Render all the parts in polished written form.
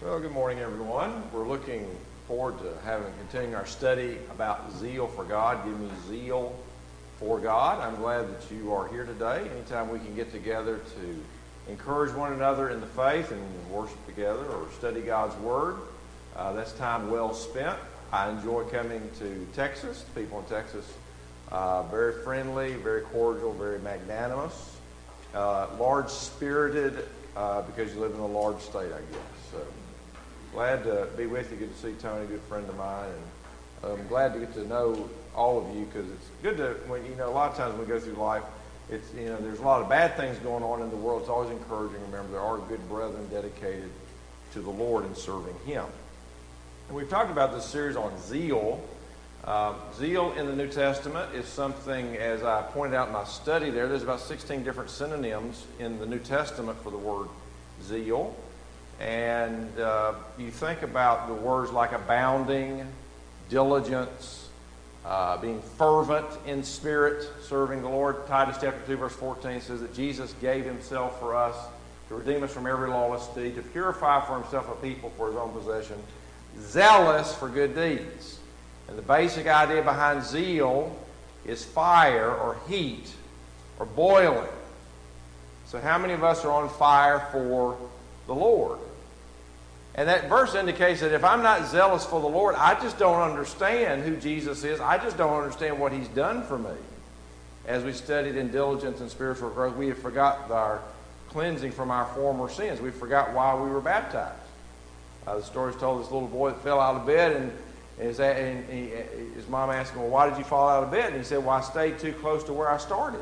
Well, good morning, everyone. We're looking forward to continuing our study about zeal for God. Give me zeal for God. I'm glad that you are here today. Anytime we can get together to encourage one another in the faith and worship together or study God's Word, that's time well spent. I enjoy coming to Texas. The people in Texas, very friendly, very cordial, very magnanimous, large-spirited, because you live in a large state, I guess. So glad to be with you. Good to see Tony, a good friend of mine, and I'm glad to get to know all of you, because it's good to, when a lot of times when we go through life, it's there's a lot of bad things going on in the world. It's always encouraging to remember there are good brethren dedicated to the Lord and serving Him. And we've talked about this series on zeal. Zeal in the New Testament is something, as I pointed out in my study there's about 16 different synonyms in the New Testament for the word zeal. And you think about the words like abounding, diligence, being fervent in spirit, serving the Lord. Titus chapter 2 verse 14 says that Jesus gave Himself for us to redeem us from every lawless deed, to purify for Himself a people for His own possession, zealous for good deeds. And the basic idea behind zeal is fire or heat or boiling. So how many of us are on fire for the Lord? And that verse indicates that if I'm not zealous for the Lord, I just don't understand who Jesus is. I just don't understand what He's done for me. As we studied in diligence and spiritual growth, we have forgot our cleansing from our former sins. We forgot why we were baptized. The story's told this little boy that fell out of bed, and his mom asked him, well, why did you fall out of bed? And he said, well, I stayed too close to where I started.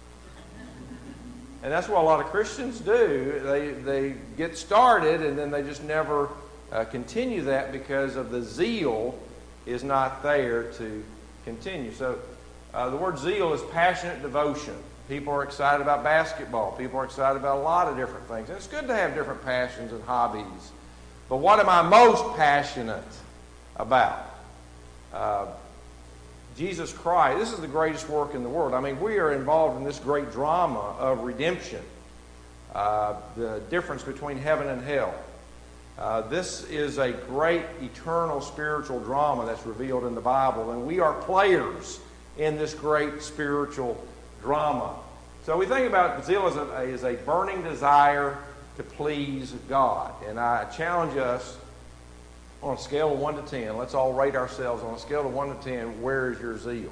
And that's what a lot of Christians do. They get started and then they just never continue that because of the zeal is not there to continue. So the word zeal is passionate devotion. People are excited about basketball. People are excited about a lot of different things. And it's good to have different passions and hobbies. But what am I most passionate about? Jesus Christ, this is the greatest work in the world. I mean, we are involved in this great drama of redemption, the difference between heaven and hell. This is a great eternal spiritual drama that's revealed in the Bible, and we are players in this great spiritual drama. So we think about zeal as a burning desire to please God. And I challenge us, on a scale of 1 to 10, let's all rate ourselves on a scale of 1 to 10, where is your zeal?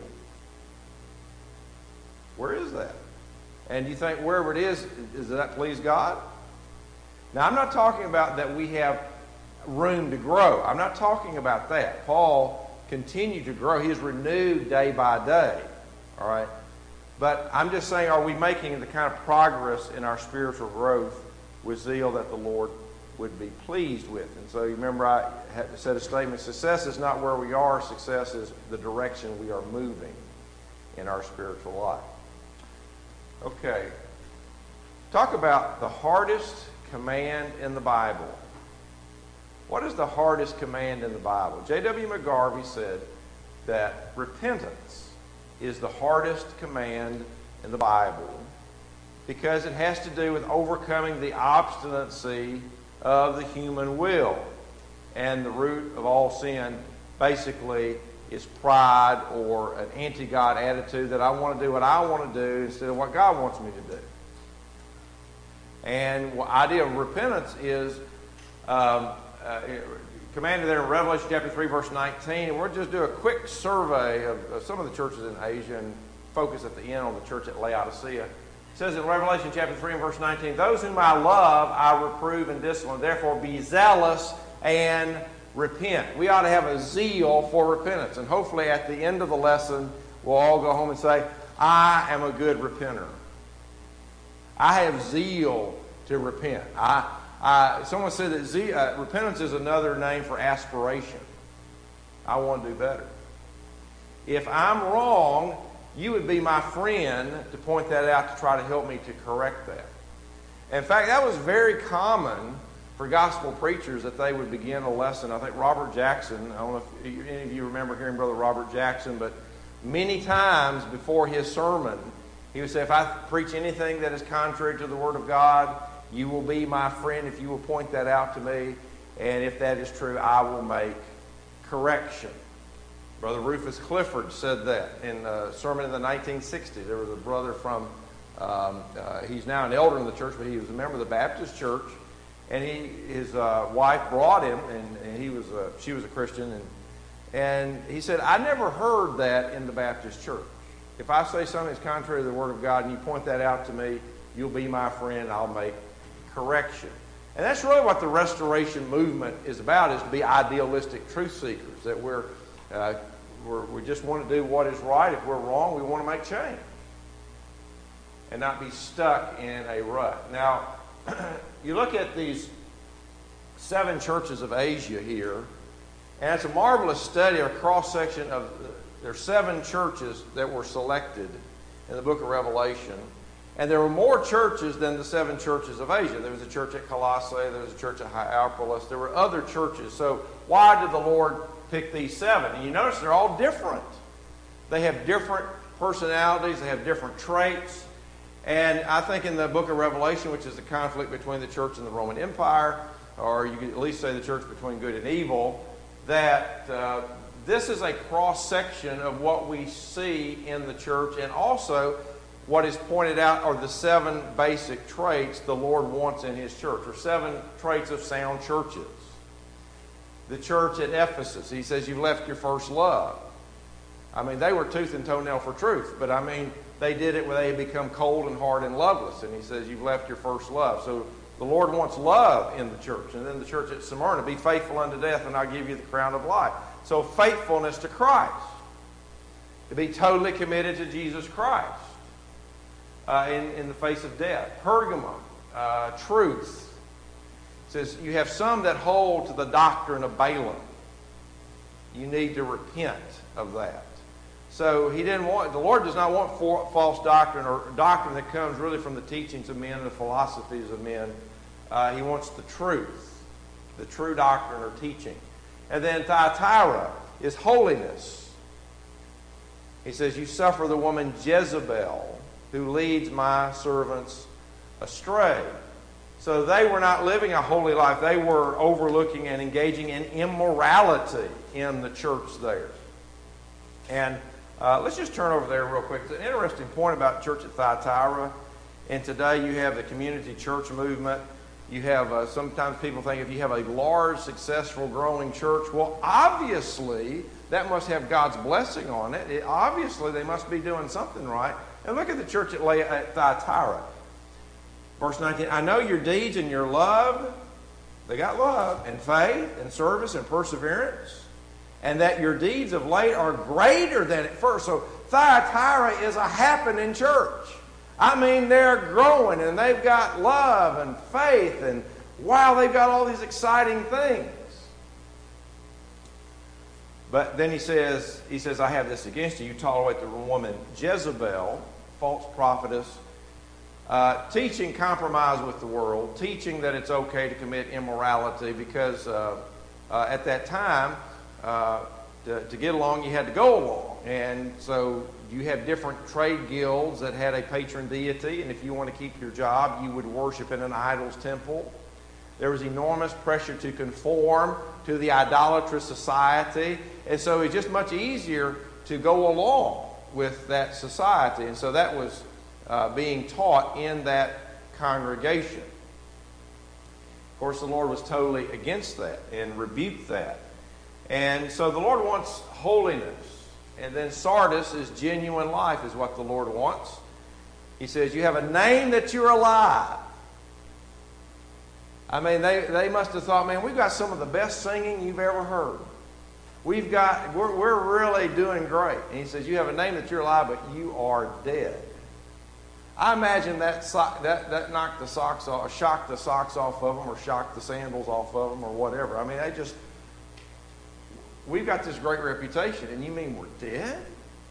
Where is that? And you think wherever it is, does that please God? Now, I'm not talking about that we have room to grow. I'm not talking about that. Paul continued to grow. He is renewed day by day. All right? But I'm just saying, are we making the kind of progress in our spiritual growth with zeal that the Lord would be pleased with? And so you remember I had said a statement, success is not where we are, success is the direction we are moving in our spiritual life. Okay, talk about the hardest command in the Bible. What is the hardest command in the Bible? J.W. McGarvey said that repentance is the hardest command in the Bible because it has to do with overcoming the obstinacy of the human will. And the root of all sin basically is pride or an anti-God attitude that I want to do what I want to do instead of what God wants me to do. And the idea of repentance is commanded there in Revelation chapter 3 verse 19. And we'll just do a quick survey of some of the churches in Asia and focus at the end on the church at Laodicea. It says in Revelation chapter 3 and verse 19, those whom I love, I reprove and discipline. Therefore, be zealous and repent. We ought to have a zeal for repentance. And hopefully at the end of the lesson, we'll all go home and say, I am a good repenter. I have zeal to repent. Someone said that repentance is another name for aspiration. I want to do better. If I'm wrong, you would be my friend to point that out, to try to help me to correct that. In fact, that was very common for gospel preachers that they would begin a lesson. I think Robert Jackson, I don't know if any of you remember hearing Brother Robert Jackson, but many times before his sermon, he would say, if I preach anything that is contrary to the Word of God, you will be my friend if you will point that out to me. And if that is true, I will make correction. Brother Rufus Clifford said that in a sermon in the 1960s. There was a brother from, he's now an elder in the church, but he was a member of the Baptist church. And his wife brought him, and she was a Christian. And he said, I never heard that in the Baptist church. If I say something that's contrary to the Word of God and you point that out to me, you'll be my friend, I'll make correction. And that's really what the restoration movement is about, is to be idealistic truth seekers, that we just want to do what is right. If we're wrong, we want to make change and not be stuck in a rut. Now, you look at these 7 churches of Asia here, and it's a marvelous study, a cross-section of, there are 7 churches that were selected in the book of Revelation. And there were more churches than the 7 churches of Asia. There was a church at Colossae, there was a church at Hierapolis, there were other churches. So why did the Lord pick these 7? And you notice they're all different. They have different personalities, they have different traits. And I think in the book of Revelation, which is the conflict between the church and the Roman Empire, or you could at least say the church between good and evil, that this is a cross-section of what we see in the church, and also what is pointed out are the 7 basic traits the Lord wants in His church, or 7 traits of sound churches. The church at Ephesus, He says, you've left your first love. I mean, they were tooth and toenail for truth, but I mean, they did it when they had become cold and hard and loveless, and He says, you've left your first love. So the Lord wants love in the church. And then the church at Smyrna, be faithful unto death, and I'll give you the crown of life. So faithfulness to Christ, to be totally committed to Jesus Christ. In the face of death. Pergamum, truth. It says, you have some that hold to the doctrine of Balaam. You need to repent of that. So the Lord does not want false doctrine, or doctrine that comes really from the teachings of men and the philosophies of men. He wants the truth, the true doctrine or teaching. And then Thyatira is holiness. He says, you suffer the woman Jezebel, who leads my servants astray. So they were not living a holy life. They were overlooking and engaging in immorality in the church there. And let's just turn over there real quick. It's an interesting point about church at Thyatira. And today you have the community church movement. You have, sometimes people think if you have a large, successful, growing church, well, obviously that must have God's blessing on it. Obviously they must be doing something right. And look at the church at Thyatira. Verse 19, I know your deeds and your love, they got love, and faith, and service, and perseverance, and that your deeds of late are greater than at first. So Thyatira is a happening church. I mean, they're growing, and they've got love and faith, and wow, they've got all these exciting things. But then he says, I have this against you. You tolerate the woman Jezebel, false prophetess, teaching compromise with the world, teaching that it's okay to commit immorality, because at that time, to get along, you had to go along. And so you have different trade guilds that had a patron deity, and if you want to keep your job, you would worship in an idol's temple. There was enormous pressure to conform to the idolatrous society, and so it's just much easier to go along with that society. And so that was being taught in that congregation. Of course, the Lord was totally against that and rebuked that. And so the Lord wants holiness. And then Sardis is genuine life is what the Lord wants. He says, you have a name that you're alive. I mean, they must have thought, man, we've got some of the best singing you've ever heard. We're really doing great. And he says, you have a name that you're alive, but you are dead. I imagine that knocked the socks off, shocked the socks off of them, or shocked the sandals off of them, or whatever. I mean, we've got this great reputation, and you mean we're dead?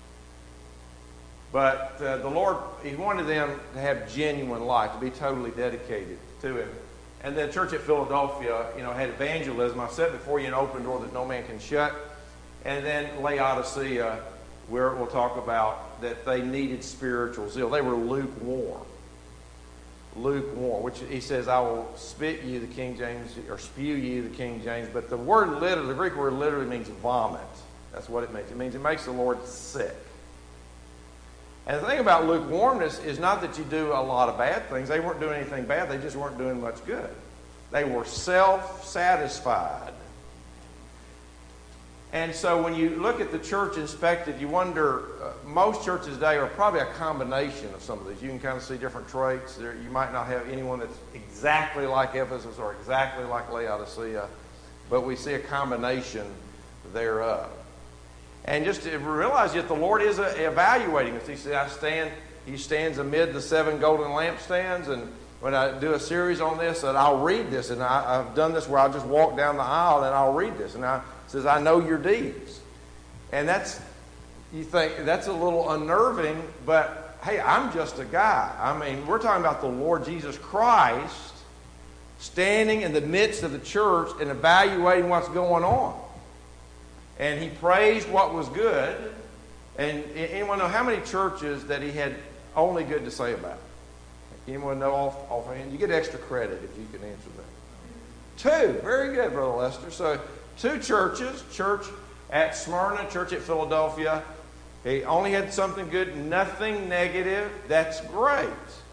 But the Lord, He wanted them to have genuine life, to be totally dedicated to Him. And the church at Philadelphia, had evangelism. I've said before you, an open door that no man can shut. And then Laodicea, where it will talk about that they needed spiritual zeal. They were lukewarm. lukewarm, which he says, I will spit you, the King James, or spew you, the King James. But the word literally, the Greek word literally means vomit. That's what it means. It means it makes the Lord sick. And the thing about lukewarmness is not that you do a lot of bad things. They weren't doing anything bad. They just weren't doing much good. They were self-satisfied. And so when you look at the church inspected, you wonder, most churches today are probably a combination of some of these. You can kind of see different traits. You might not have anyone that's exactly like Ephesus or exactly like Laodicea, but we see a combination thereof. And just to realize that the Lord is evaluating us. He said, He stands amid the 7 golden lampstands, and when I do a series on this, that I'll read this, and I've done this where I'll just walk down the aisle and I'll read this, and it says, I know your deeds. And you think that's a little unnerving, but hey, I'm just a guy. I mean, we're talking about the Lord Jesus Christ standing in the midst of the church and evaluating what's going on. And he praised what was good. And anyone know how many churches that he had only good to say about? Anyone know offhand? You get extra credit if you can answer that. 2. Very good, Brother Lester. So 2 churches, church at Smyrna, church at Philadelphia. He only had something good, nothing negative. That's great.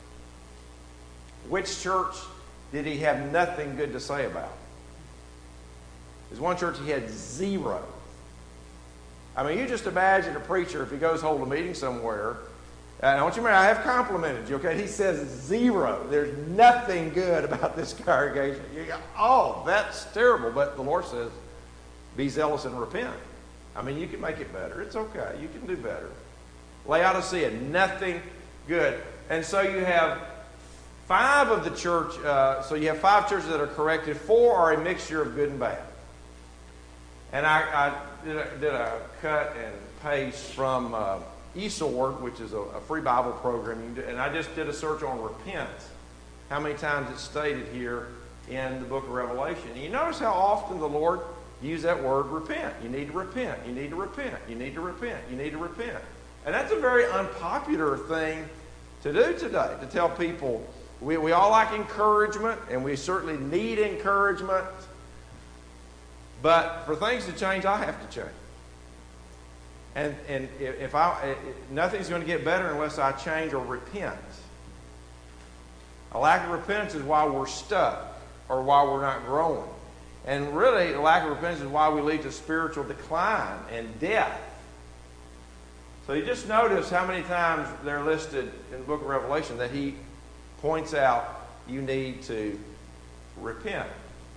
Which church did he have nothing good to say about? There's one church he had 0. I mean, you just imagine a preacher, if he goes hold a meeting somewhere, and I want you to remember, I have complimented you, okay? He says 0. There's nothing good about this congregation. You go, oh, that's terrible. But the Lord says, be zealous and repent. I mean, you can make it better. It's okay. You can do better. Laodicea, nothing good. And so you have 5 of the church, so you have 5 churches that are corrected. 4 are a mixture of good and bad. And I did a cut and paste from eSword, which is a free Bible program. And I just did a search on repent. How many times it's stated here in the book of Revelation. And you notice how often the Lord used that word repent. You need to repent. You need to repent. You need to repent. You need to repent. And that's a very unpopular thing to do today, to tell people we all like encouragement, and we certainly need encouragement. But for things to change, I have to change. And if nothing's going to get better unless I change or repent. A lack of repentance is why we're stuck or why we're not growing. And really, a lack of repentance is why we lead to spiritual decline and death. So you just notice how many times they're listed in the book of Revelation that he points out you need to repent.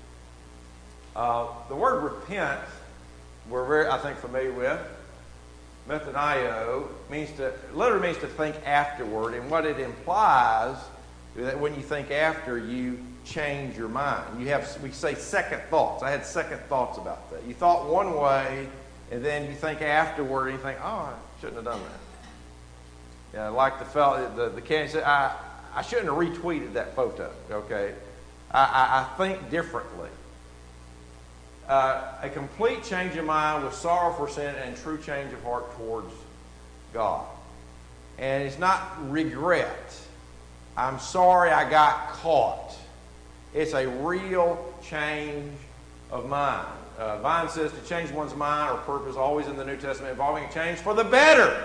The word repent, we're very, I think, familiar with. Metanoeo literally means to think afterward, and what it implies is that when you think after, you change your mind. We say second thoughts. I had second thoughts about that. You thought one way, and then you think afterward, and you think, oh, I shouldn't have done that. Yeah, like the fellow, the candidate said, I shouldn't have retweeted that photo. Okay, I think differently. A complete change of mind with sorrow for sin and true change of heart towards God. And it's not regret. I'm sorry I got caught. It's a real change of mind. Vine says to change one's mind or purpose, always in the New Testament, involving a change for the better.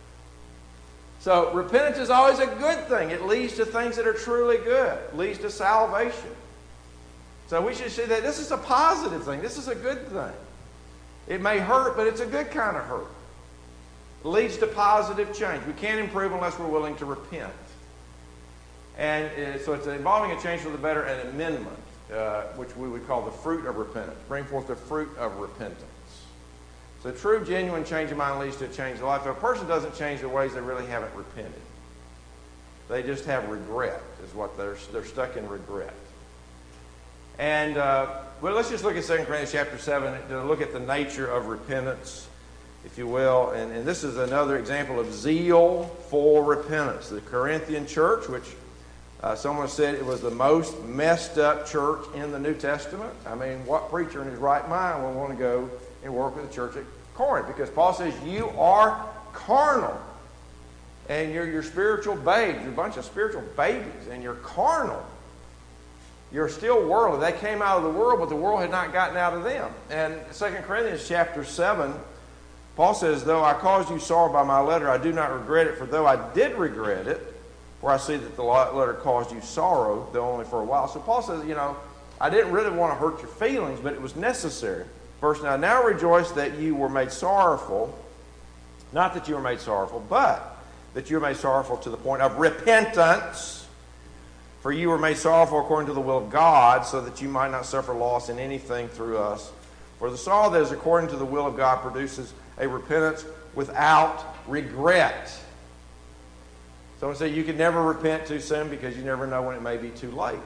So repentance is always a good thing. It leads to things that are truly good. It leads to salvation. So we should see that this is a positive thing. This is a good thing. It may hurt, but it's a good kind of hurt. It leads to positive change. We can't improve unless we're willing to repent. And so it's involving a change for the better, an amendment, which we would call the fruit of repentance. Bring forth the fruit of repentance. So true, genuine change of mind leads to a change of life. If a person doesn't change their ways, they really haven't repented. They just have regret, is what they're stuck in regret. And well, let's just look at 2 Corinthians chapter 7 to look at the nature of repentance, if you will. And this is another example of zeal for repentance. The Corinthian church, which someone said it was the most messed up church in the New Testament. I mean, what preacher in his right mind would want to go and work with the church at Corinth? Because Paul says, you are carnal. and you're spiritual babes. You're a bunch of spiritual babies, and you're carnal. You're still worldly. They came out of the world, but the world had not gotten out of them. And 2 Corinthians chapter 7, Paul says, though I caused you sorrow by my letter, I do not regret it, for though I did regret it, for I see that the letter caused you sorrow, though only for a while. So Paul says, I didn't really want to hurt your feelings, but it was necessary. Verse 9, now rejoice that you were made sorrowful, not that you were made sorrowful, but that you were made sorrowful to the point of repentance. For you were made sorrowful according to the will of God, so that you might not suffer loss in anything through us. For the sorrow that is according to the will of God produces a repentance without regret. Someone said you can never repent too soon because you never know when it may be too late.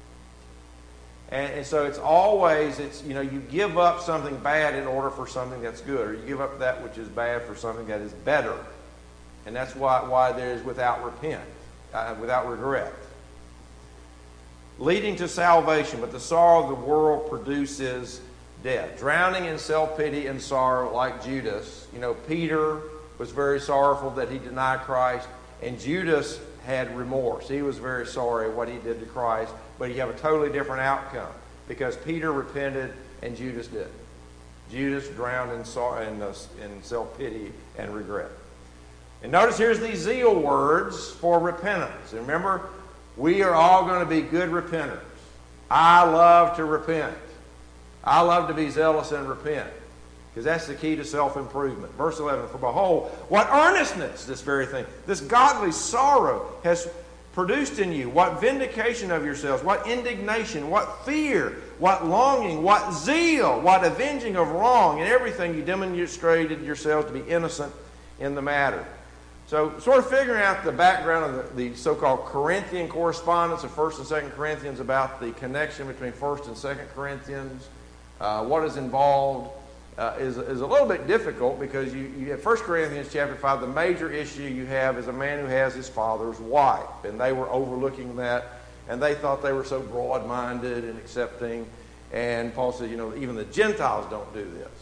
And so it's always, you give up something bad in order for something that's good, or you give up that which is bad for something that is better. And that's why there is without regret. Leading to salvation, but the sorrow of the world produces death. Drowning in self-pity and sorrow like Judas. Peter was very sorrowful that he denied Christ, and Judas had remorse. He was very sorry what he did to Christ, but you have a totally different outcome because Peter repented and Judas didn't. Judas drowned in self-pity and regret. And notice here's these zeal words for repentance. And remember, we are all going to be good repenters. I love to repent. I love to be zealous and repent, because that's the key to self-improvement. Verse 11, for behold, what earnestness, this very thing, this godly sorrow has produced in you, what vindication of yourselves, what indignation, what fear, what longing, what zeal, what avenging of wrong, and everything you demonstrated yourselves to be innocent in the matter. So sort of figuring out the background of the so-called Corinthian correspondence of 1st and 2nd Corinthians about the connection between 1st and 2nd Corinthians, what is involved is a little bit difficult because you have 1 Corinthians chapter 5, the major issue you have is a man who has his father's wife. And they were overlooking that, and they thought they were so broad-minded and accepting. And Paul said, even the Gentiles don't do this.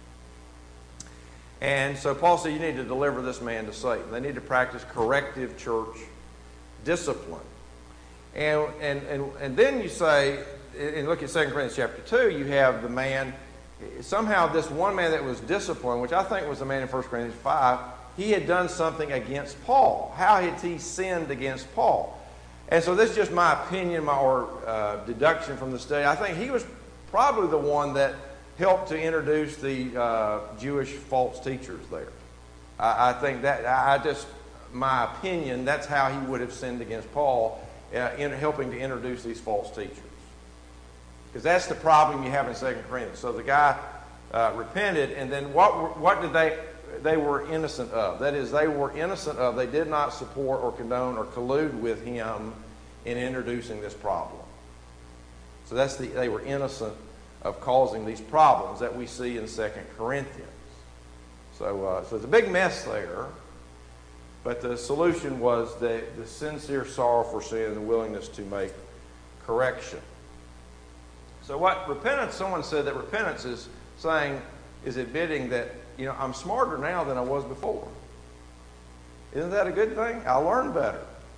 And so Paul said, you need to deliver this man to Satan. They need to practice corrective church discipline. And then you say, and look at 2 Corinthians chapter 2, you have the man, somehow this one man that was disciplined, which I think was the man in 1 Corinthians 5, he had done something against Paul. How had he sinned against Paul? And so this is just my opinion or deduction from the study. I think he was probably the one that helped to introduce the Jewish false teachers there. I think that, my opinion, that's how he would have sinned against Paul, in helping to introduce these false teachers. Because that's the problem you have in 2 Corinthians. So the guy repented, and then what did they were innocent of? That is, they were innocent of, they did not support or condone or collude with him in introducing this problem. So they were innocent of causing these problems that we see in 2 Corinthians. So it's a big mess there, but the solution was the sincere sorrow for sin and the willingness to make correction. So what repentance, someone said that repentance is admitting that, I'm smarter now than I was before. Isn't that a good thing? I learned better.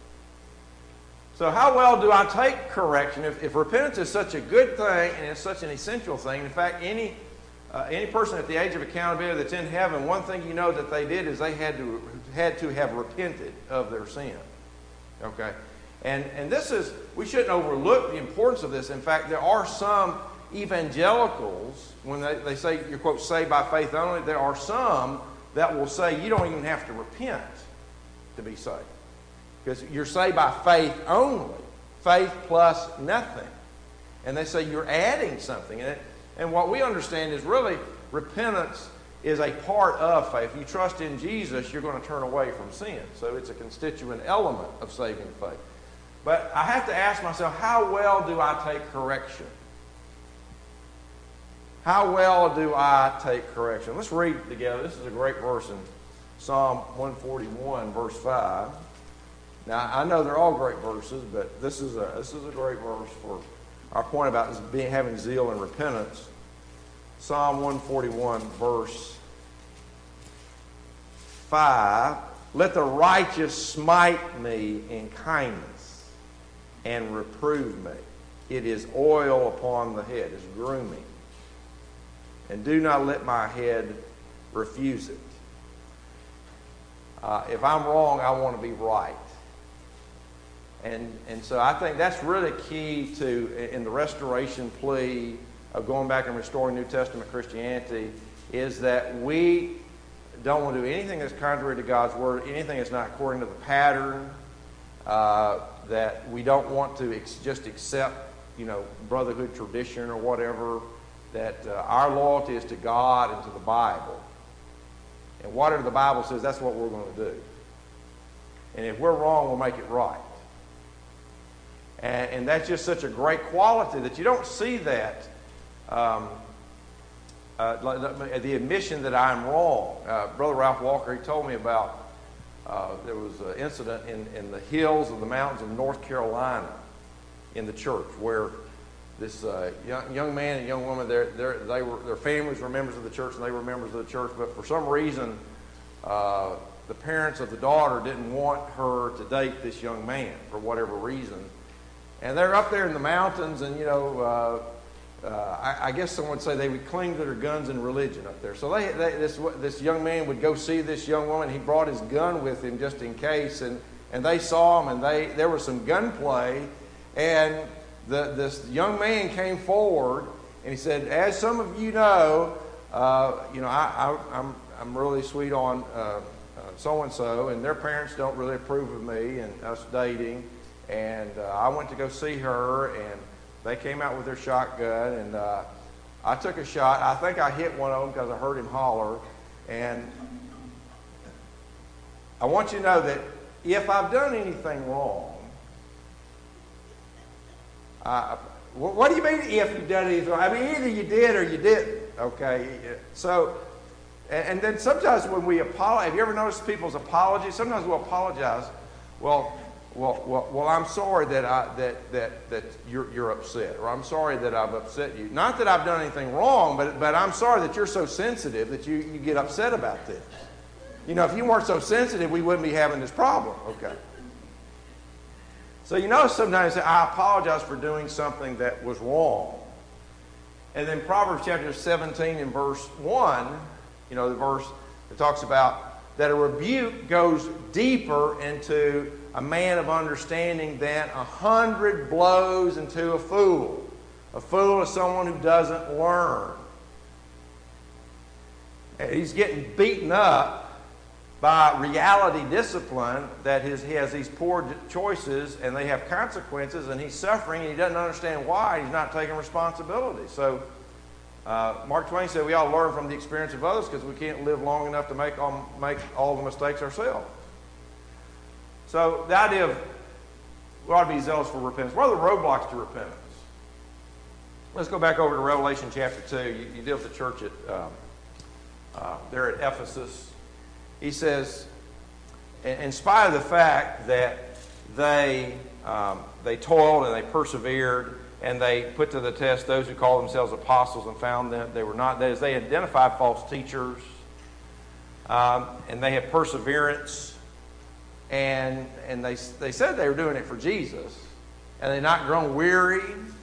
So how well do I take correction? If repentance is such a good thing and it's such an essential thing, in fact, any person at the age of accountability that's in heaven, one thing you know that they did is they had to have repented of their sin. Okay? And this is, we shouldn't overlook the importance of this. In fact, there are some evangelicals, when they say, you're, quote, saved by faith only, there are some that will say you don't even have to repent to be saved. Because you're saved by faith only. Faith plus nothing. And they say you're adding something. And what we understand is really repentance is a part of faith. If you trust in Jesus, you're going to turn away from sin. So it's a constituent element of saving faith. But I have to ask myself, how well do I take correction? How well do I take correction? Let's read together. This is a great verse in Psalm 141, verse 5. Now, I know they're all great verses, but this is a great verse for our point about having zeal and repentance. Psalm 141, verse 5. Let the righteous smite me in kindness and reprove me. It is oil upon the head, it's grooming. And do not let my head refuse it. If I'm wrong, I want to be right. And so I think that's really key to, in the restoration plea of going back and restoring New Testament Christianity, is that we don't want to do anything that's contrary to God's Word, anything that's not according to the pattern, that we don't want to just accept, brotherhood tradition or whatever, that our loyalty is to God and to the Bible. And whatever the Bible says, that's what we're going to do. And if we're wrong, we'll make it right. And that's just such a great quality that you don't see that, the admission that I'm wrong. Brother Ralph Walker, he told me about, there was an incident in the hills of the mountains of North Carolina in the church where this young man and young woman, their families were members of the church and they were members of the church, but for some reason, the parents of the daughter didn't want her to date this young man for whatever reason. And they're up there in the mountains, and I guess someone would say they would cling to their guns and religion up there. So this young man would go see this young woman. He brought his gun with him just in case, and they saw him, and there was some gunplay, and this young man came forward, and he said, "As some of you know, I'm really sweet on so and so, and their parents don't really approve of me and us dating." And I went to go see her, and they came out with their shotgun, and I took a shot. I think I hit one of them because I heard him holler. And I want you to know that if I've done anything wrong, what do you mean if you've done anything wrong? I mean, either you did or you didn't, okay? So, and then sometimes when we apologize, have you ever noticed people's apologies? Sometimes we'll apologize. Well, I'm sorry that you're upset, or I'm sorry that I've upset you. Not that I've done anything wrong, but I'm sorry that you're so sensitive that you get upset about this. If you weren't so sensitive, we wouldn't be having this problem. Okay. So sometimes say, I apologize for doing something that was wrong. And then Proverbs chapter 17 and verse 1, the verse that talks about that a rebuke goes deeper into a man of understanding than 100 blows into a fool. A fool is someone who doesn't learn. And he's getting beaten up by reality discipline that he has these poor choices and they have consequences, and he's suffering and he doesn't understand why. He's not taking responsibility. So Mark Twain said we ought to learn from the experience of others because we can't live long enough to make all the mistakes ourselves. So the idea of we ought to be zealous for repentance. What are the roadblocks to repentance? Let's go back over to Revelation chapter 2. You deal with the church there at Ephesus. He says, in spite of the fact that they toiled and they persevered and they put to the test those who call themselves apostles and found that they were not, that is, they identified false teachers, and they had perseverance, and they said they were doing it for Jesus, and they'd not grown weary.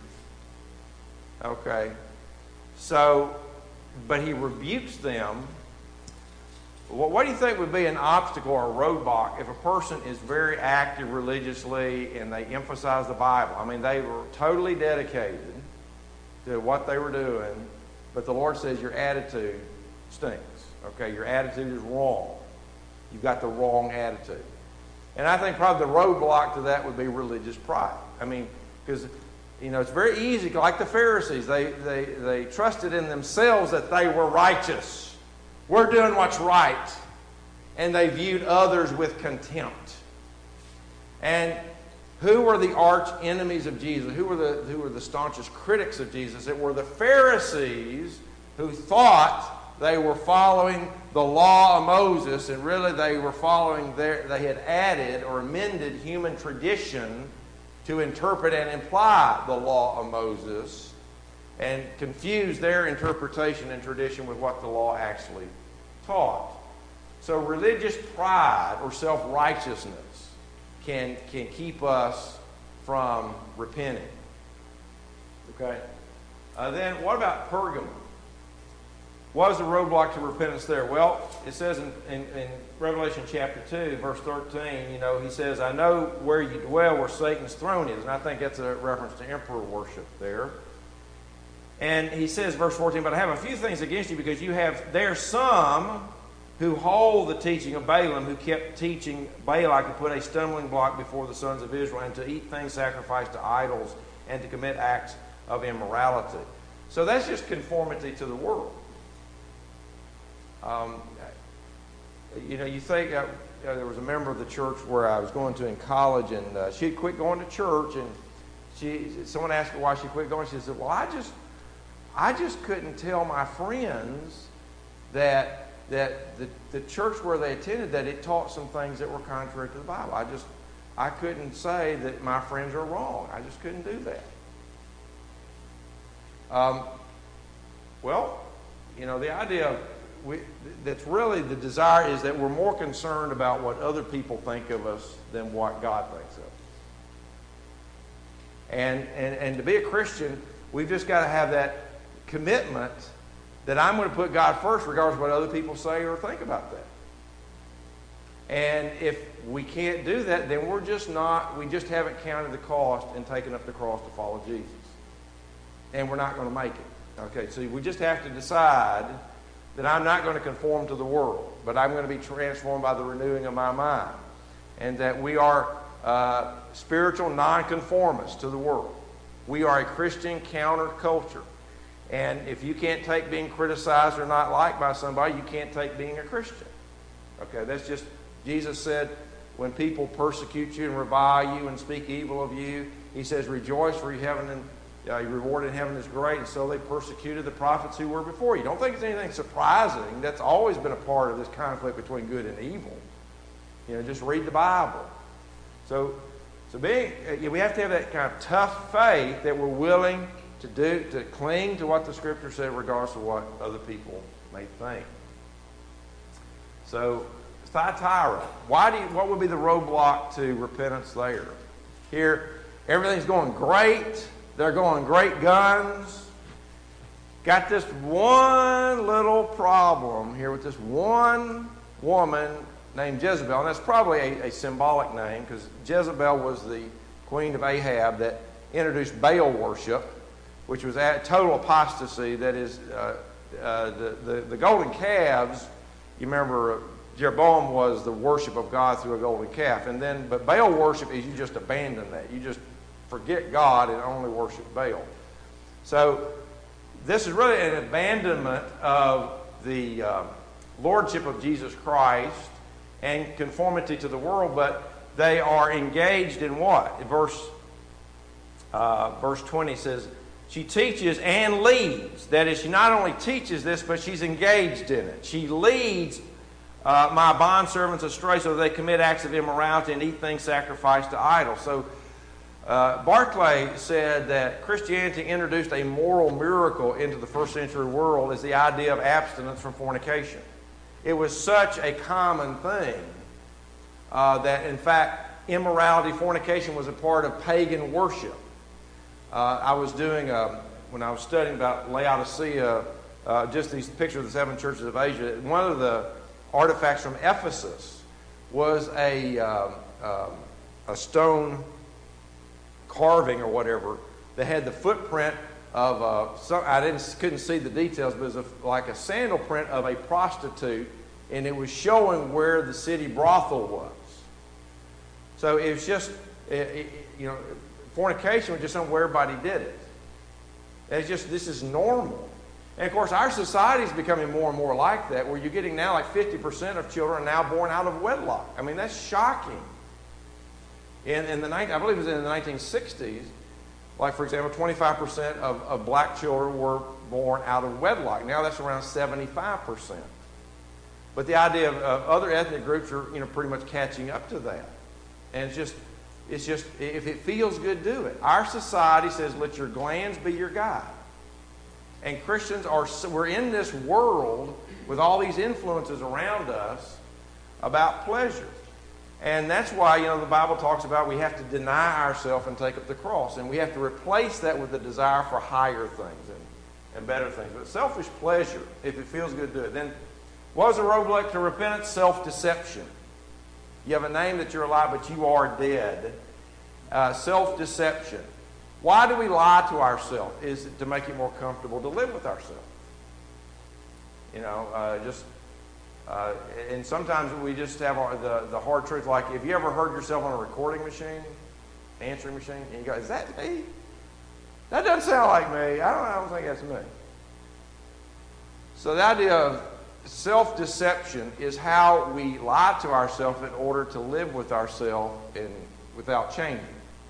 Okay, so, but he rebukes them. What do you think would be an obstacle or a roadblock if a person is very active religiously and they emphasize the Bible? I mean, they were totally dedicated to what they were doing, but the Lord says your attitude stinks. Okay, your attitude is wrong. You've got the wrong attitude. And I think probably the roadblock to that would be religious pride. I mean, because, it's very easy, like the Pharisees, they trusted in themselves that they were righteous. We're doing what's right. And they viewed others with contempt. And who were the arch enemies of Jesus? Who were the staunchest critics of Jesus? It were the Pharisees who thought they were following the law of Moses, and really they were following they had added or amended human tradition to interpret and imply the law of Moses, and confuse their interpretation and tradition with what the law actually taught. So religious pride or self-righteousness can keep us from repenting. Okay? Then what about Pergamum? What is the roadblock to repentance there? Well, it says in Revelation chapter 2, verse 13, he says, I know where you dwell, where Satan's throne is. And I think that's a reference to emperor worship there. And he says, verse 14, but I have a few things against you, because you have there some who hold the teaching of Balaam, who kept teaching Balak to put a stumbling block before the sons of Israel, and to eat things sacrificed to idols, and to commit acts of immorality. So that's just conformity to the world. You think, there was a member of the church where I was going to in college, and she had quit going to church, and someone asked her why she quit going. She said, well, I just couldn't tell my friends that the church where they attended, that it taught some things that were contrary to the Bible. I couldn't say that my friends are wrong. I just couldn't do that. The idea of that's really the desire is that we're more concerned about what other people think of us than what God thinks of us. And to be a Christian, we've just got to have that commitment that I'm going to put God first regardless of what other people say or think about that. And if we can't do that, then we just haven't counted the cost and taken up the cross to follow Jesus. And we're not going to make it. Okay, so we just have to decide that I'm not going to conform to the world, but I'm going to be transformed by the renewing of my mind. And that we are spiritual nonconformists to the world. We are a Christian counterculture. And if you can't take being criticized or not liked by somebody, you can't take being a Christian. Okay, that's just, Jesus said, when people persecute you and revile you and speak evil of you, he says, rejoice, for your reward in heaven is great. And so they persecuted the prophets who were before you. Don't think it's anything surprising. That's always been a part of this conflict between good and evil. Just read the Bible. So we have to have that kind of tough faith that we're willing to cling to what the Scripture said regardless of what other people may think. So, Thyatira, what would be the roadblock to repentance there? Here, everything's going great. They're going great guns. Got this one little problem here with this one woman named Jezebel. And that's probably a symbolic name, because Jezebel was the queen of Ahab that introduced Baal worship, which was total apostasy. That is, the golden calves, you remember, Jeroboam was the worship of God through a golden calf. But Baal worship is you just abandon that. You just forget God and only worship Baal. So this is really an abandonment of the lordship of Jesus Christ and conformity to the world, but they are engaged in what? Verse 20 says, she teaches and leads. That is, she not only teaches this, but she's engaged in it. She leads my bondservants astray so they commit acts of immorality and eat things sacrificed to idols. So Barclay said that Christianity introduced a moral miracle into the first century world as the idea of abstinence from fornication. It was such a common thing that, in fact, immorality, fornication was a part of pagan worship. I was doing, when I was studying about Laodicea, just these pictures of the 7 churches of Asia, one of the artifacts from Ephesus was a stone carving or whatever that had the footprint of couldn't see the details, but it was like a sandal print of a prostitute, and it was showing where the city brothel was. So it was just, fornication was just something where everybody did it. It's just, this is normal. And of course, our society is becoming more and more like that, where you're getting now like 50% of children are now born out of wedlock. I mean, that's shocking. I believe it was in the 1960s, like for example, 25% of black children were born out of wedlock. Now that's around 75%. But the idea of other ethnic groups are, pretty much catching up to that. And it's just, if it feels good, do it. Our society says, let your glands be your guide. And Christians we're in this world with all these influences around us, about pleasure. And that's why, the Bible talks about we have to deny ourselves and take up the cross. And we have to replace that with a desire for higher things and better things. But selfish pleasure, if it feels good, do it. Then what is the roadblock to repentance? Self-deception. You have a name that you're alive, but you are dead. Self-deception. Why do we lie to ourselves? Is it to make it more comfortable to live with ourselves? And sometimes we just have the hard truth. Like, have you ever heard yourself on a recording machine, answering machine, and you go, "Is that me? That doesn't sound like me. I don't think that's me." So the idea of self-deception is how we lie to ourselves in order to live with ourselves without changing.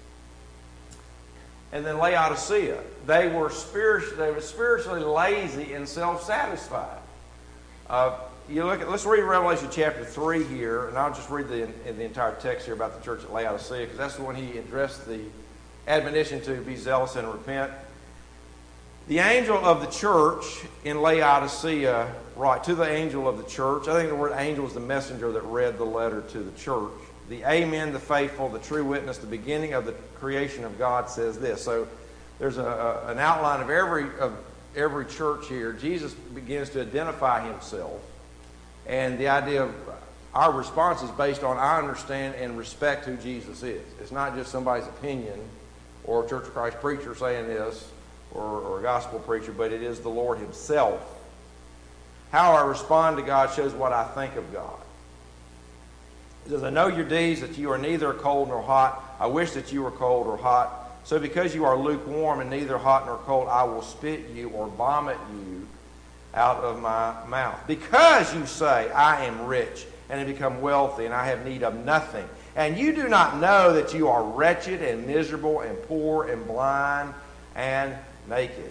And then Laodicea, they were spiritually lazy and self-satisfied. Let's read Revelation chapter 3 here, and I'll just read the entire text here about the church at Laodicea, because that's the one he addressed the admonition to be zealous and repent. The angel of the church in Laodicea, right, to the angel of the church. I think the word angel is the messenger that read the letter to the church. The Amen, the faithful, the true witness, the beginning of the creation of God says this. So there's an outline of every church here. Jesus begins to identify himself. And the idea of our response is based on I understand and respect who Jesus is. It's not just somebody's opinion or a Church of Christ preacher saying this or a gospel preacher, but it is the Lord himself. How I respond to God shows what I think of God. It says, "I know your deeds, that you are neither cold nor hot. I wish that you were cold or hot. So because you are lukewarm and neither hot nor cold, I will spit you or vomit you out of my mouth. Because you say, I am rich and have become wealthy and I have need of nothing. And you do not know that you are wretched and miserable and poor and blind and naked."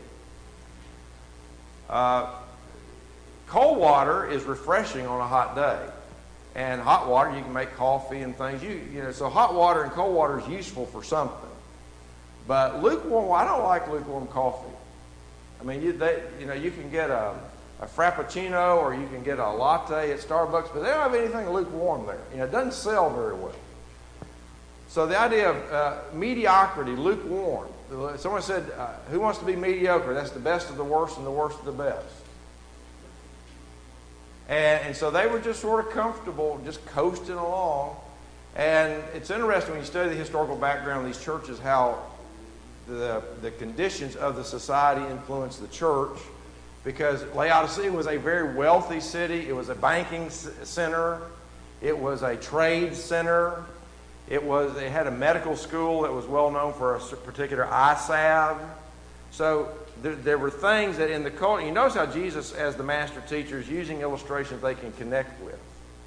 Cold water is refreshing on a hot day. And hot water, you can make coffee and things. So hot water and cold water is useful for something. But lukewarm, I don't like lukewarm coffee. I mean, you can get a frappuccino or you can get a latte at Starbucks, but they don't have anything lukewarm there. It doesn't sell very well. So the idea of mediocrity, lukewarm. Someone said, who wants to be mediocre? That's the best of the worst and the worst of the best. And so they were just sort of comfortable, just coasting along. And it's interesting when you study the historical background of these churches, how the conditions of the society influenced the church. Because Laodicea was a very wealthy city. It was a banking center. It was a trade center. They had a medical school that was well known for a particular eye salve. So there were things that in the culture, you notice how Jesus, as the master teacher, is using illustrations they can connect with.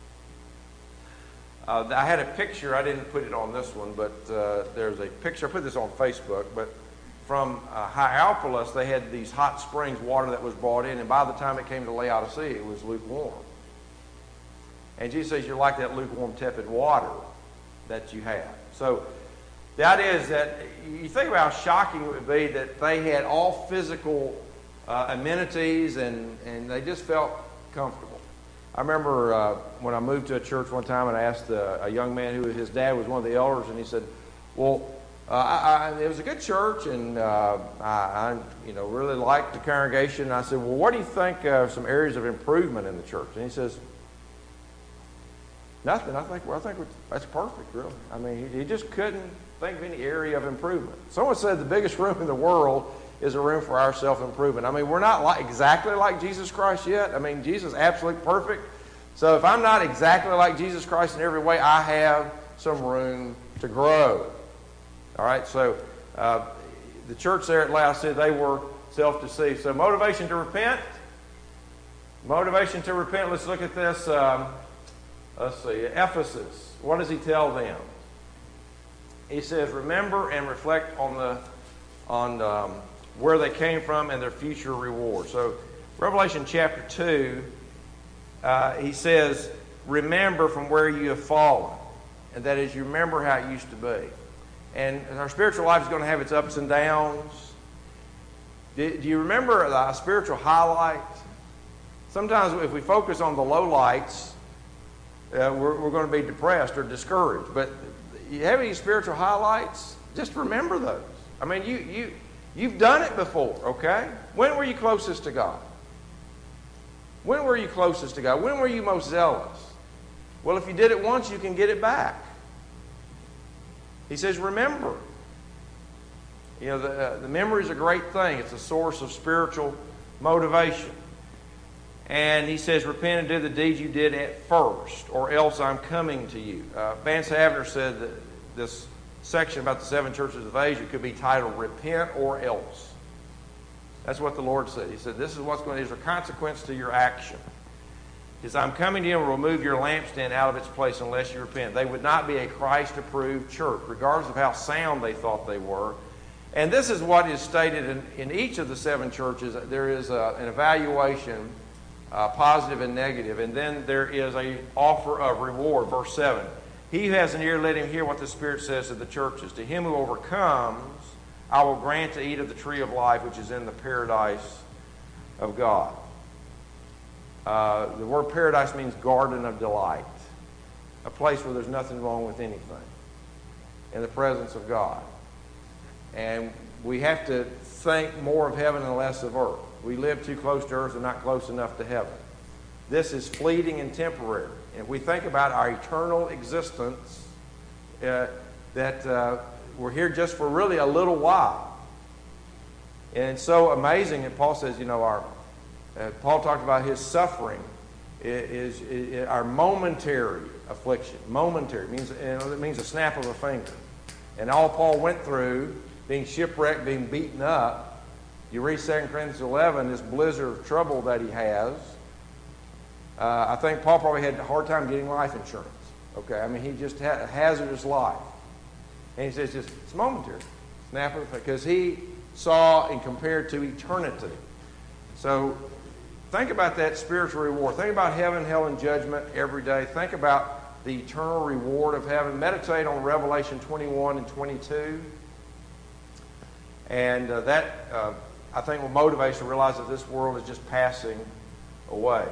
I had a picture, I didn't put it on this one, but there's a picture, I put this on Facebook, but from Hierapolis, they had these hot springs, water that was brought in, and by the time it came to Laodicea, it was lukewarm. And Jesus says you're like that lukewarm, tepid water that you have. So the idea is that you think about how shocking it would be that they had all physical amenities and they just felt comfortable. I remember when I moved to a church one time and I asked a young man who his dad was one of the elders, and he said, well, it was a good church and I really liked the congregation. And I said, well, what do you think of some areas of improvement in the church? And he says, nothing. I think that's perfect, really. I mean, he just couldn't think of any area of improvement. Someone said the biggest room in the world is a room for our self-improvement. I mean, we're not exactly like Jesus Christ yet. I mean, Jesus is absolutely perfect. So if I'm not exactly like Jesus Christ in every way, I have some room to grow. All right, so the church there at Laodicea, they were self-deceived. So motivation to repent. Motivation to repent, let's look at this. Let's see, Ephesus. What does he tell them? He says, remember and reflect on where they came from and their future reward. So Revelation chapter 2, he says, remember from where you have fallen. And that is, you remember how it used to be. And our spiritual life is going to have its ups and downs. Do you remember a spiritual highlight? Sometimes if we focus on the lowlights, we're going to be depressed or discouraged. But you have any spiritual highlights? Just remember those. I mean, you've done it before, okay? When were you closest to God? When were you closest to God? When were you most zealous? Well, if you did it once, you can get it back. He says, remember. You know, the memory is a great thing. It's a source of spiritual motivation. And he says, repent and do the deeds you did at first, or else I'm coming to you. Vance Havner said that this section about the 7 churches of Asia could be titled, Repent or Else. That's what the Lord said. He said, this is what's going to, there's a consequence to your action. He says, I'm coming to you and will remove your lampstand out of its place unless you repent. They would not be a Christ-approved church, regardless of how sound they thought they were. And this is what is stated in each of the 7 churches. There is an evaluation, positive and negative, and then there is an offer of reward. Verse 7, he who has an ear, let him hear what the Spirit says to the churches. To him who overcomes, I will grant to eat of the tree of life, which is in the paradise of God. The word paradise means garden of delight, a place where there's nothing wrong with anything, in the presence of God. And we have to think more of heaven and less of earth. We live too close to earth and not close enough to heaven. This is fleeting and temporary. And if we think about our eternal existence, that we're here just for really a little while. And it's so amazing that Paul says, you know, Paul talked about his suffering is our momentary affliction. Momentary it means a snap of a finger. And all Paul went through, being shipwrecked, being beaten up. You read 2 Corinthians 11, this blizzard of trouble that he has. I think Paul probably had a hard time getting life insurance. Okay, I mean, he just had a hazardous life. And he says, it's momentary. Snap of a finger. Because he saw and compared to eternity. So think about that spiritual reward. Think about heaven, hell, and judgment every day. Think about the eternal reward of heaven. Meditate on Revelation 21 and 22. And that, I think, will motivate us to realize that this world is just passing away.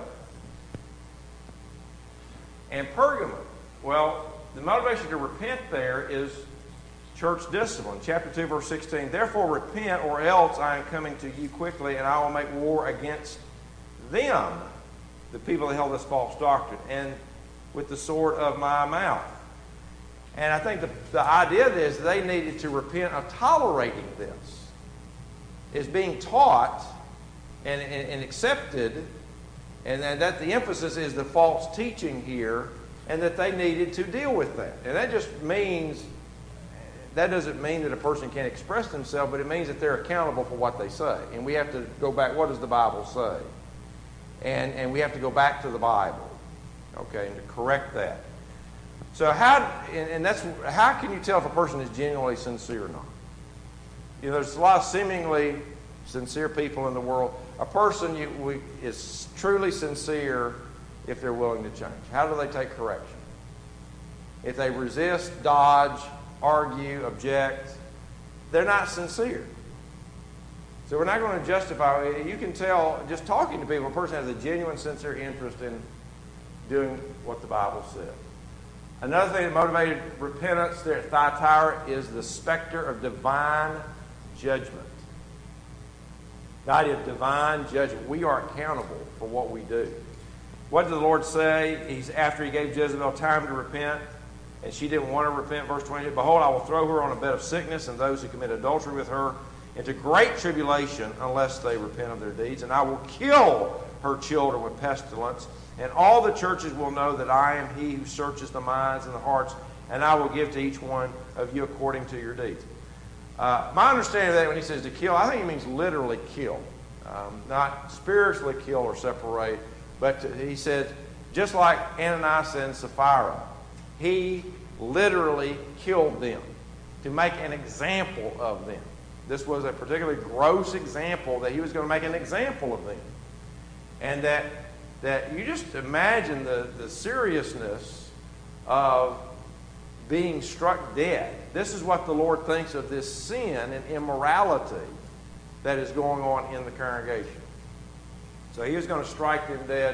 And Pergamum, well, the motivation to repent there is church discipline. Chapter 2, verse 16, therefore repent, or else I am coming to you quickly, and I will make war against them, the people that held this false doctrine, and with the sword of my mouth. And I think the idea is they needed to repent of tolerating this. It's being taught and accepted, and that the emphasis is the false teaching here, and that they needed to deal with that. And that just means, that doesn't mean that a person can't express themselves, but it means that they're accountable for what they say. And we have to go back, what does the Bible say? And we have to go back to the Bible, okay, and to correct that. So how can you tell if a person is genuinely sincere or not? You know, there's a lot of seemingly sincere people in the world. A person is truly sincere if they're willing to change. How do they take correction? If they resist, dodge, argue, object, they're not sincere. So we're not going to justify it. You can tell, just talking to people, a person has a genuine, sincere interest in doing what the Bible says. Another thing that motivated repentance there at Thyatira is the specter of divine judgment. The idea of divine judgment. We are accountable for what we do. What did the Lord say? After he gave Jezebel time to repent, and she didn't want to repent, verse 22, behold, I will throw her on a bed of sickness, and those who commit adultery with her into great tribulation, unless they repent of their deeds. And I will kill her children with pestilence, and all the churches will know that I am he who searches the minds and the hearts, and I will give to each one of you according to your deeds. My understanding of that, when he says to kill, I think he means literally kill. Not spiritually kill or separate, but he said, just like Ananias and Sapphira, he literally killed them to make an example of them. This was a particularly gross example that he was going to make an example of them. And that you just imagine the seriousness of being struck dead. This is what the Lord thinks of this sin and immorality that is going on in the congregation. So he was going to strike them dead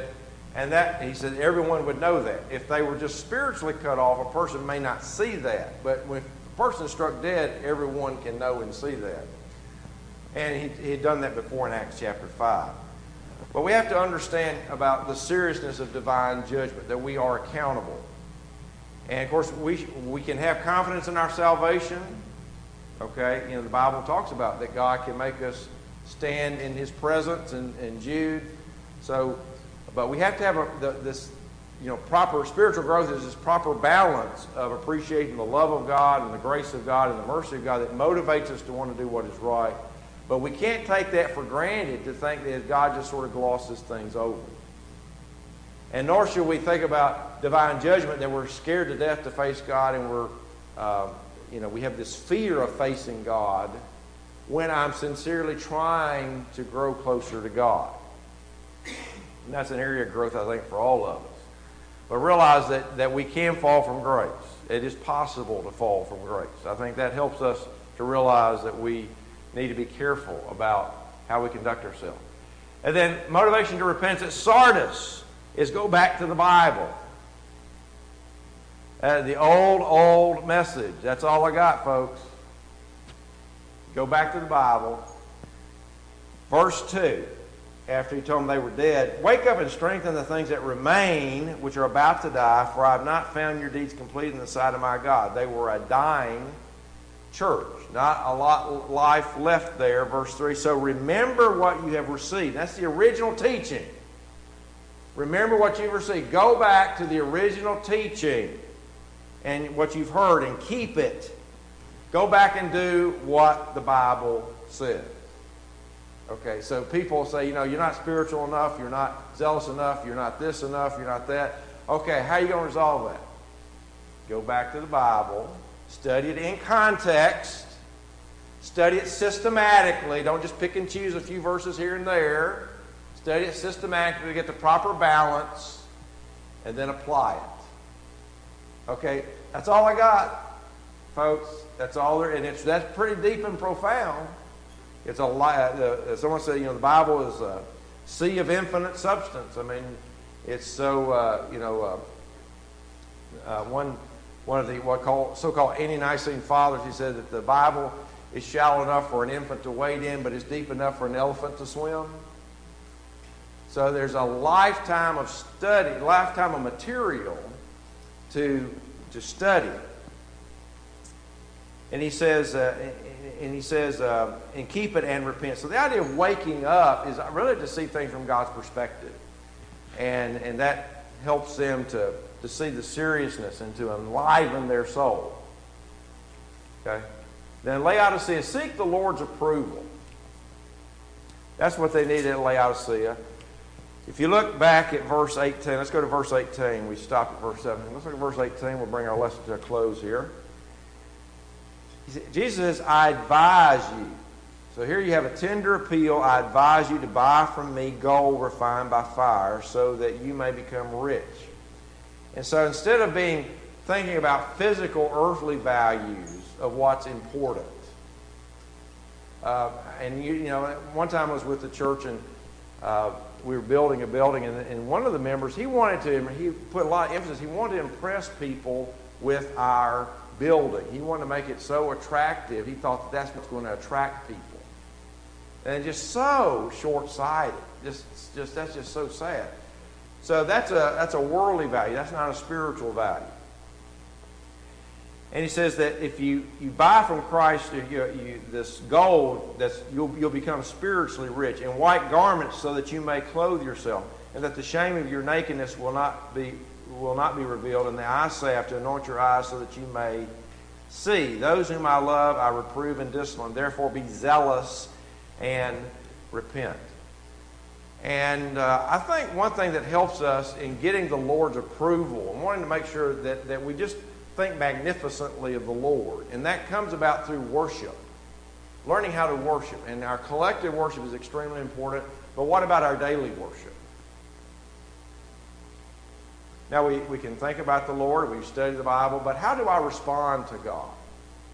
And that, he said, everyone would know that. If they were just spiritually cut off, a person may not see that. But when a person is struck dead, everyone can know and see that. And he had done that before in Acts chapter 5. But we have to understand about the seriousness of divine judgment, that we are accountable. And of course, we can have confidence in our salvation. Okay, you know, the Bible talks about that God can make us stand in His presence in Jude. So, but we have to have this, you know, proper spiritual growth is this proper balance of appreciating the love of God and the grace of God and the mercy of God that motivates us to want to do what is right. But we can't take that for granted to think that God just sort of glosses things over. And nor should we think about divine judgment that we're scared to death to face God and we're, you know, we have this fear of facing God when I'm sincerely trying to grow closer to God. And that's an area of growth, I think, for all of us. But realize that we can fall from grace. It is possible to fall from grace. I think that helps us to realize that we need to be careful about how we conduct ourselves. And then motivation to repentance at Sardis is go back to the Bible. The old message. That's all I got, folks. Go back to the Bible. Verse 2, after he told them they were dead, wake up and strengthen the things that remain, which are about to die, for I have not found your deeds complete in the sight of my God. They were a dying church. Not a lot life left there. Verse 3, so remember what you have received. That's the original teaching. Remember what you've received. Go back to the original teaching and what you've heard and keep it. Go back and do what the Bible says. Okay, so people say, you know, you're not spiritual enough, you're not zealous enough, you're not this enough, you're not that. Okay, how are you going to resolve that? Go back to the Bible, study it in context, study it systematically. Don't just pick and choose a few verses here and there. Study it systematically to get the proper balance and then apply it. Okay, that's all I got, folks. That's all there, and that's pretty deep and profound. It's someone said, you know, the Bible is a sea of infinite substance. I mean, it's so, one of the so-called anti-Nicene fathers, he said that the Bible is shallow enough for an infant to wade in, but it's deep enough for an elephant to swim. So there's a lifetime of study, lifetime of material to study. And he says, and keep it and repent. So the idea of waking up is really to see things from God's perspective. And that helps them to see the seriousness and to enliven their soul. Okay? Then Laodicea, seek the Lord's approval. That's what they needed at Laodicea. If you look back at verse 18, let's go to verse 18. We stopped at verse 17. Let's look at verse 18. We'll bring our lesson to a close here. Jesus says, I advise you. So here you have a tender appeal. I advise you to buy from me gold refined by fire so that you may become rich. And so instead of thinking about physical earthly values of what's important. And you know, one time I was with the church and we were building a building, and one of the members, he put a lot of emphasis, he wanted to impress people with our building. He wanted to make it so attractive. He thought that's what's going to attract people. And just so short-sighted. That's just so sad. So that's a worldly value. That's not a spiritual value. And he says that if you buy from Christ this gold, you'll become spiritually rich, and white garments so that you may clothe yourself, and that the shame of your nakedness will not be revealed, and the eye salve to anoint your eyes so that you may see. Those whom I love, I reprove and discipline. Therefore be zealous and repent. And I think one thing that helps us in getting the Lord's approval and wanting to make sure that we just think magnificently of the Lord, and that comes about through worship. Learning how to worship. And our collective worship is extremely important, but what about our daily worship? Now, we can think about the Lord, we study the Bible, but how do I respond to God?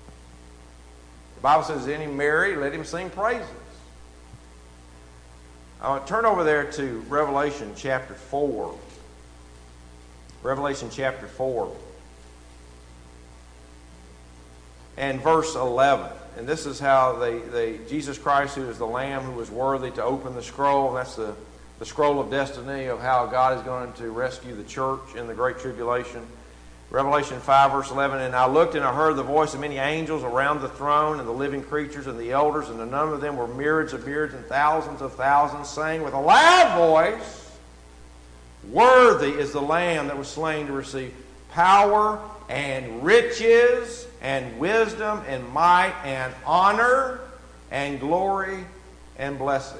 The Bible says, any merry, let him sing praises. Turn over there to Revelation chapter 4. Revelation chapter 4. And verse 11. And this is how Jesus Christ, who is the Lamb who was worthy to open the scroll, and that's the scroll of destiny of how God is going to rescue the church in the Great Tribulation. Revelation 5, verse 11, and I looked and I heard the voice of many angels around the throne and the living creatures and the elders, and the number of them were myriads of myriads and thousands of thousands, saying with a loud voice, worthy is the Lamb that was slain to receive power and riches and wisdom and might and honor and glory and blessing.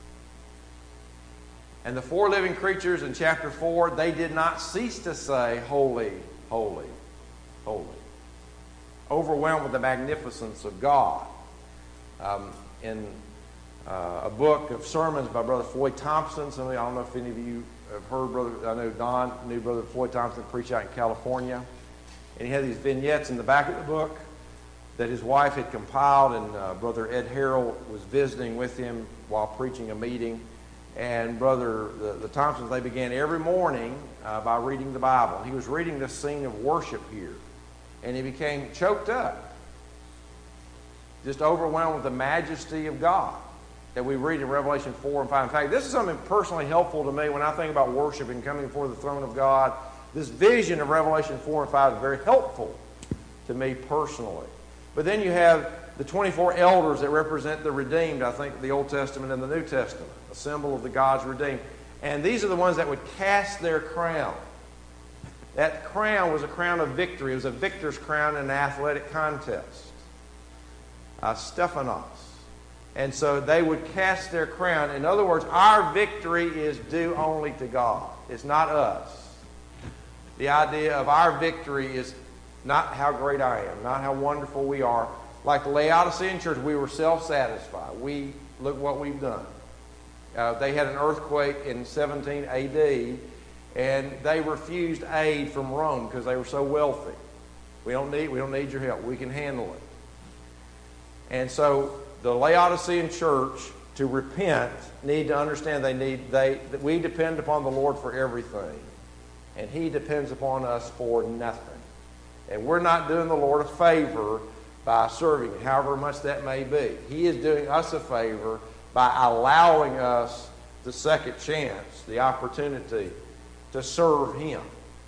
And the four living creatures in chapter 4, they did not cease to say, holy, holy, holy. Overwhelmed with the magnificence of God. In a book of sermons by Brother Floyd Thompson, I don't know if any of you have heard, I know Don knew Brother Floyd Thompson preach out in California. And he had these vignettes in the back of the book that his wife had compiled, and Brother Ed Harrell was visiting with him while preaching a meeting. And the Thompsons, they began every morning by reading the Bible. He was reading this scene of worship here, and he became choked up, just overwhelmed with the majesty of God that we read in Revelation 4 and 5. In fact, this is something personally helpful to me when I think about worship and coming before the throne of God. This vision of Revelation 4 and 5 is very helpful to me personally. But then you have the 24 elders that represent the redeemed, I think, the Old Testament and the New Testament, a symbol of the God's redeemed. And these are the ones that would cast their crown. That crown was a crown of victory. It was a victor's crown in an athletic contest. Stephanos. And so they would cast their crown. In other words, our victory is due only to God. It's not us. The idea of our victory is not how great I am, not how wonderful we are. Like the Laodicean church, we were self-satisfied. Look what we've done. They had an earthquake in 17 AD, and they refused aid from Rome because they were so wealthy. We don't need your help. We can handle it. And so the Laodicean church, to repent, need to understand that we depend upon the Lord for everything, and He depends upon us for nothing. And we're not doing the Lord a favor by serving Him, however much that may be. He is doing us a favor by allowing us the second chance, the opportunity to serve Him.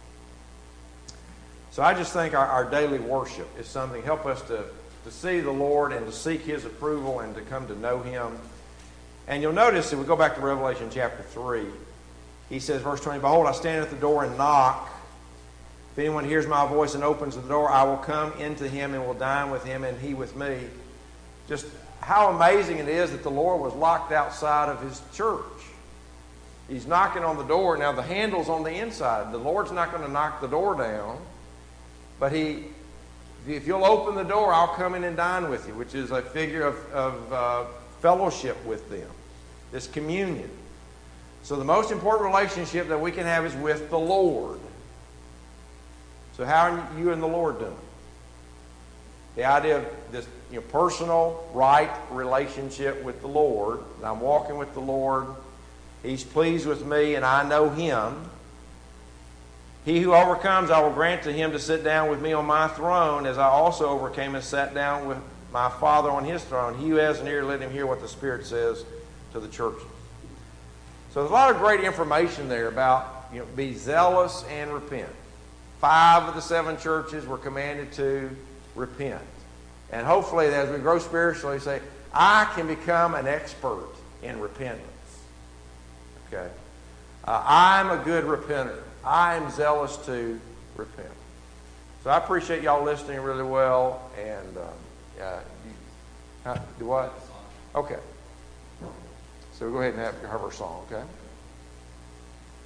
So I just think our daily worship is something, help us to see the Lord and to seek His approval and to come to know Him. And you'll notice, if we go back to Revelation chapter 3, He says, verse 20, behold, I stand at the door and knock. If anyone hears my voice and opens the door, I will come into him and will dine with him and he with me. Just how amazing it is that the Lord was locked outside of His church. He's knocking on the door. Now the handle's on the inside. The Lord's not going to knock the door down. But if you'll open the door, I'll come in and dine with you, which is a figure of fellowship with them. This communion. So the most important relationship that we can have is with the Lord. So how are you and the Lord doing? The idea of this personal, right relationship with the Lord. And I'm walking with the Lord. He's pleased with me and I know Him. He who overcomes, I will grant to him to sit down with me on my throne, as I also overcame and sat down with my Father on His throne. He who has an ear, let him hear what the Spirit says to the churches. So there's a lot of great information there about, be zealous and repent. 5 of the 7 churches were commanded to repent. And hopefully, as we grow spiritually, say, I can become an expert in repentance. Okay? I'm a good repenter. I am zealous to repent. So I appreciate y'all listening really well. And do what? Okay. So we'll go ahead and have our song, okay?